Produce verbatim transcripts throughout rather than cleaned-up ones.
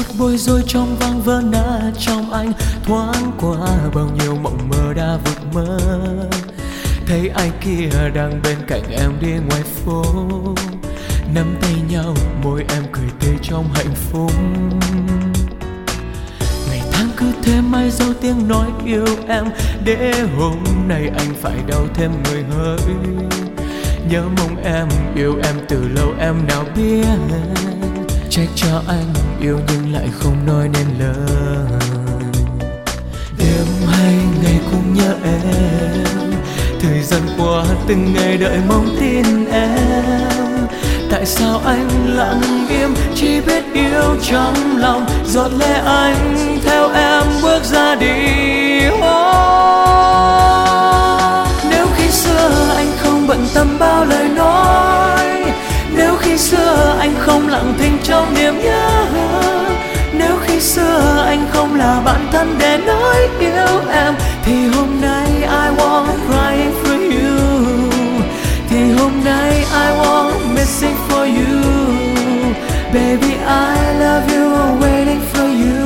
chút bối rối trong vang vỡ nát trong anh, thoáng qua bao nhiêu mộng mơ đã vụt mơ. Thấy ai kia đang bên cạnh em đi ngoài phố, nắm tay nhau môi em cười tươi trong hạnh phúc. Ngày tháng cứ thế mãi dấu tiếng nói yêu em, để hôm nay anh phải đau thêm người hỡi. Nhớ mong em yêu em từ lâu em nào biết, trách cho anh yêu nhưng lại không nói nên lời. Đêm hay ngày cũng nhớ em, thời gian qua từng ngày đợi mong tin em. Tại sao anh lặng im chỉ biết yêu trong lòng, giọt lệ anh theo em bước ra đi. Oh, nếu khi xưa anh không bận tâm bao lời nói, nếu khi xưa anh không lặng thinh trong niềm nhớ, nếu khi xưa anh không là bạn thân để nói yêu em, thì hôm nay I won't cry for you, thì hôm nay I won't missing for you. Baby I love you, I'm waiting for you.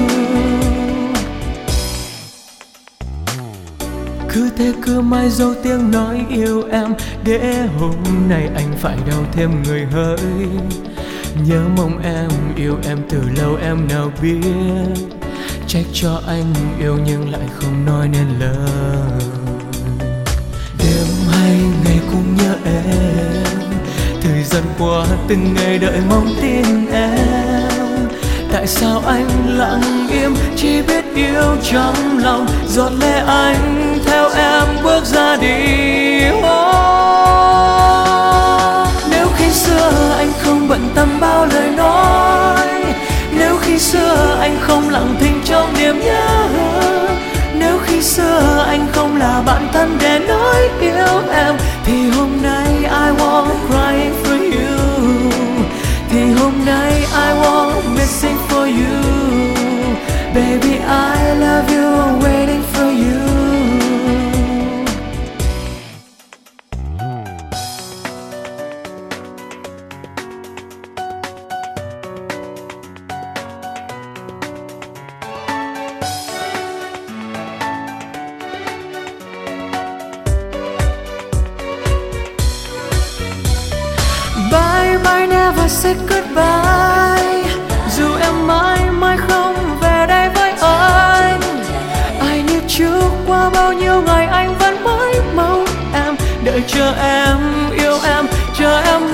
Cứ thế cứ mãi dấu tiếng nói yêu em, để hôm nay anh phải đau thêm người hỡi. Nhớ mong em yêu em từ lâu em nào biết, trách cho anh yêu nhưng lại không nói nên lời. Đêm hay ngày cũng nhớ em, thời gian qua từng ngày đợi mong tin em. Tại sao anh lặng im chỉ biết yêu trong lòng, giọt lệ anh theo em bước ra đi. Oh, nếu khi xưa anh không bận tâm bao lời nói, nếu khi xưa anh không lặng thinh trong niềm nhớ, nếu khi xưa anh không là bạn thân để nói yêu em, thì hôm nay I won't cry for you, thì hôm nay I won't missing for you. Baby I love you, I'm waiting for you. Bye bye, never say goodbye, dù em mãi mãi không về đây với anh. Ai như trước qua bao nhiêu ngày anh vẫn mãi mong em, đợi chờ em, yêu em, chờ em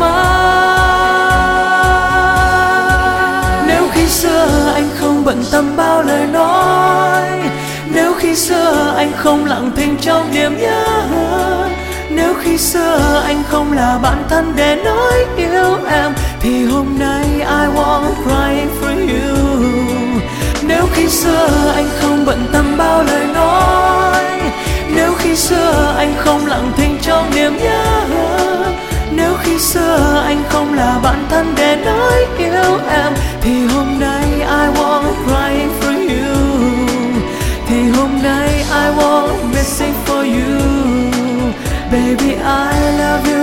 mãi. Nếu khi xưa anh không bận tâm bao lời nói, nếu khi xưa anh không lặng thinh trong niềm nhớ, nếu khi xưa anh không là bạn thân để nói yêu em, thì hôm nay I won't cry for you. Nếu khi xưa anh không bận tâm bao lời nói, nếu khi xưa anh không lặng thinh trong niềm nhớ, nếu khi xưa anh không là bạn thân để nói yêu em, thì hôm nay I won't cry for you, thì hôm nay I won't missing for you. Baby I love you.